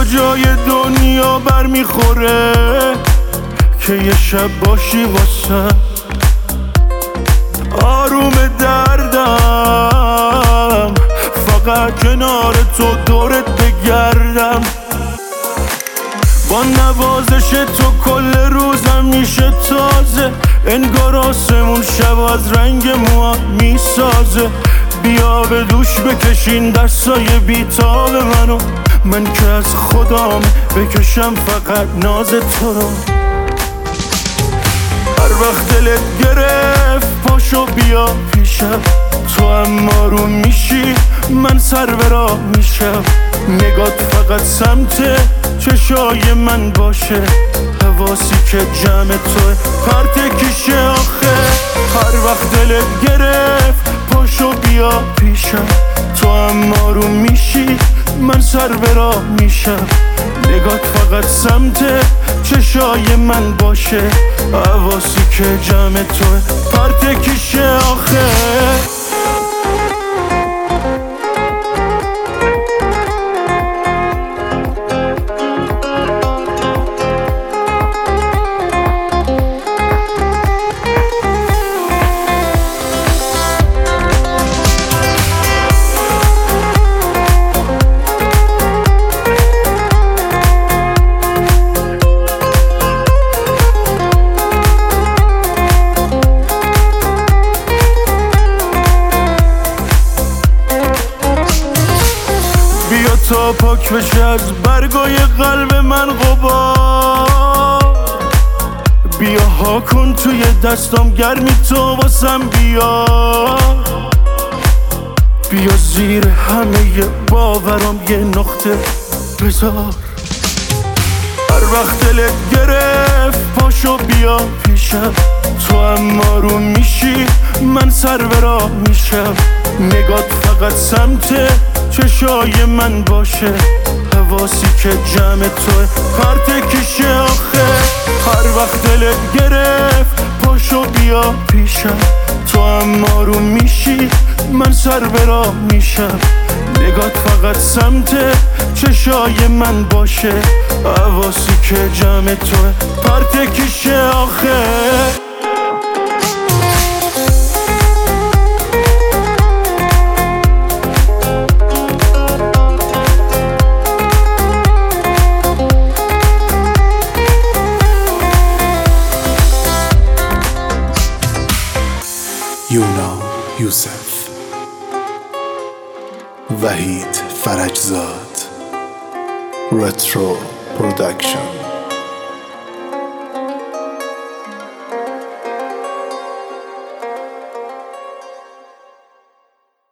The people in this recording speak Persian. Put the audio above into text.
کجای دنیا بر میخوره که یه شب باشی واسه آروم دردم، فقط کنار تو دورت بگردم. با نوازش تو کل روزم میشه تازه، انگار آسمون شب از رنگ موها میسازه. بیا به دوش بکشین دستای بیتاب منو، من که از خودم بکشم فقط ناز تو رو. هر وقت دلت گرفت پاشو بیا پیشم، تو اما رو میشی من سر به راه میشم. نگات فقط سمت چشای من باشه، حواسی که جمع توه پرت کیشه آخه. هر وقت دلت گرفت پاشو بیا پیشم، تو اما رو میشی من سر به راه میشم. نگات فقط سمت چشای من باشه، حواسی که جمع توه پرت کیشه آخه. بیا تا پاک بشه از برگای قلب من غبار، بیا ها کن توی دستم گرمی تو واسم بیا زیر همه باورم یه نقطه بذار. هر وقت دلت گرفت پاشو بیا پیشم، تو اما رو میشی من سر به راه میشم. نگات فقط سمت چشای من باشه، حواسی که جمع توه پرت کیشه آخه. هر وقت دلت گرفت پاشو بیا پیشم، تو اما رو میشی من سر به راه میشم. نگات فقط سمت چشای من باشه، حواسی که جمع توه پرت کیشه آخه. یونا یوسف، وحید فرجزاد، رترو پرودکشن.